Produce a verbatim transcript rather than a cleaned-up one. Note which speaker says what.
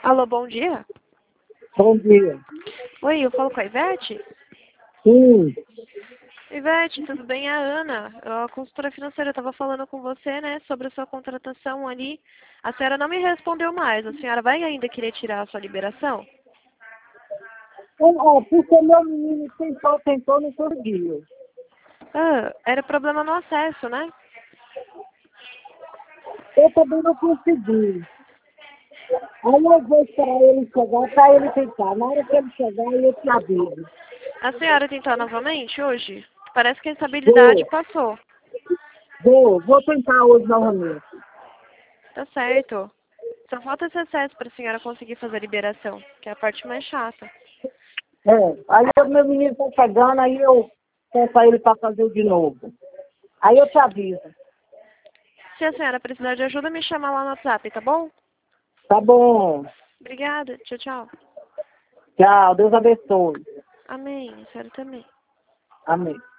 Speaker 1: Alô, bom dia.
Speaker 2: Bom dia.
Speaker 1: Oi, eu falo com a Ivete?
Speaker 2: Sim.
Speaker 1: Ivete, tudo bem? É a Ana, a consultora financeira. Eu estava falando com você, né, sobre a sua contratação ali. A senhora não me respondeu mais. A senhora vai ainda querer tirar a sua liberação?
Speaker 2: Ó, porque meu menino tentou, tentou, não conseguiu.
Speaker 1: Ah, era problema no acesso, né?
Speaker 2: Eu também não consegui. Aí eu vou esperar ele chegar para ele tentar. Na hora que ele chegar, eu te aviso.
Speaker 1: A senhora tentou novamente hoje? Parece que a instabilidade
Speaker 2: Vou,
Speaker 1: passou.
Speaker 2: vou, vou tentar hoje novamente.
Speaker 1: Tá certo. Só falta esse acesso para a senhora conseguir fazer a liberação, que é a parte mais chata.
Speaker 2: É, aí o meu menino está chegando, aí eu peço a ele para fazer de novo. Aí eu te aviso.
Speaker 1: Se a senhora precisar de ajuda, me chama lá no WhatsApp, tá bom?
Speaker 2: Tá bom.
Speaker 1: Obrigada. Tchau, tchau.
Speaker 2: Tchau, Deus abençoe.
Speaker 1: Amém. A senhora também.
Speaker 2: Amém.